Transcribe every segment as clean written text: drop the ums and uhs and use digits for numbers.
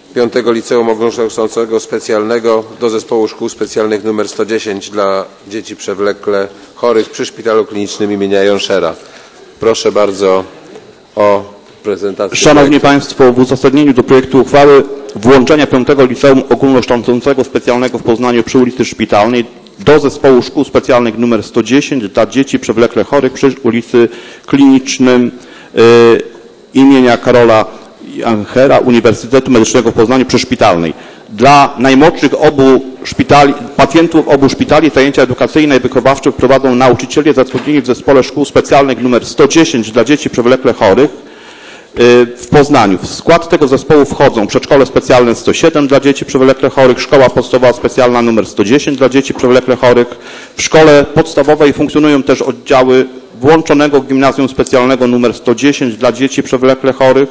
5 Liceum Ogólnokształcącego Specjalnego do Zespołu Szkół Specjalnych nr 110 dla dzieci przewlekle chorych przy Szpitalu Klinicznym imienia Jonszera. Proszę bardzo o prezentację. Szanowni Państwo, w uzasadnieniu do projektu uchwały włączenia 5 Liceum Ogólnokształcącego Specjalnego w Poznaniu przy ulicy Szpitalnej do Zespołu Szkół Specjalnych nr 110 dla dzieci przewlekle chorych przy ulicy Klinicznym imienia Karola Janchera Uniwersytetu Medycznego w Poznaniu przy Szpitalnej. Dla najmłodszych pacjentów obu szpitali zajęcia edukacyjne i wychowawcze prowadzą nauczyciele zatrudnieni w Zespole Szkół Specjalnych nr 110 dla dzieci przewlekle chorych w Poznaniu. W skład tego zespołu wchodzą Przedszkole Specjalne 107 dla dzieci przewlekle chorych, Szkoła Podstawowa Specjalna nr 110 dla dzieci przewlekle chorych. W szkole podstawowej funkcjonują też oddziały włączonego Gimnazjum Specjalnego nr 110 dla dzieci przewlekle chorych.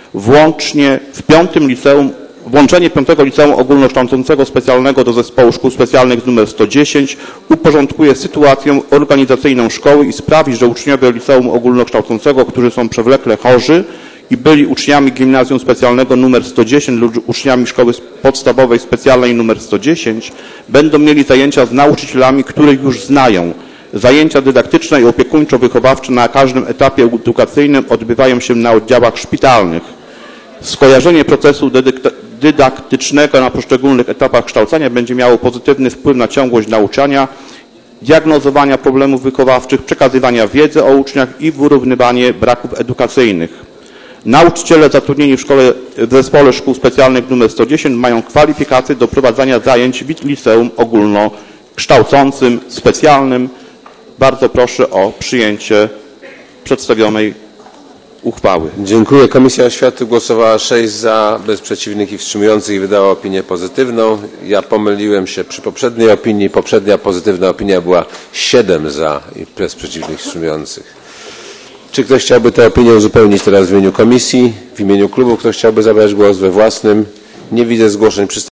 Włączenie 5 Liceum Ogólnokształcącego Specjalnego do Zespołu Szkół Specjalnych nr 110 uporządkuje sytuację organizacyjną szkoły i sprawi, że uczniowie Liceum Ogólnokształcącego, którzy są przewlekle chorzy i byli uczniami Gimnazjum Specjalnego nr 110 lub uczniami Szkoły Podstawowej Specjalnej nr 110, będą mieli zajęcia z nauczycielami, których już znają. Zajęcia dydaktyczne i opiekuńczo-wychowawcze na każdym etapie edukacyjnym odbywają się na oddziałach szpitalnych. Skojarzenie procesu dydaktycznego na poszczególnych etapach kształcenia będzie miało pozytywny wpływ na ciągłość nauczania, diagnozowania problemów wychowawczych, przekazywania wiedzy o uczniach i wyrównywanie braków edukacyjnych. Nauczyciele zatrudnieni w Zespole Szkół Specjalnych nr 110 mają kwalifikacje do prowadzenia zajęć w liceum ogólnokształcącym specjalnym. Bardzo proszę o przyjęcie przedstawionej uchwały. Dziękuję. Komisja Oświaty głosowała 6 za, bez przeciwnych i wstrzymujących i wydała opinię pozytywną. Ja pomyliłem się przy poprzedniej opinii. Poprzednia pozytywna opinia była 7 za i bez przeciwnych i wstrzymujących. Czy ktoś chciałby tę opinię uzupełnić teraz w imieniu komisji, w imieniu klubu? Ktoś chciałby zabrać głos we własnym? Nie widzę zgłoszeń.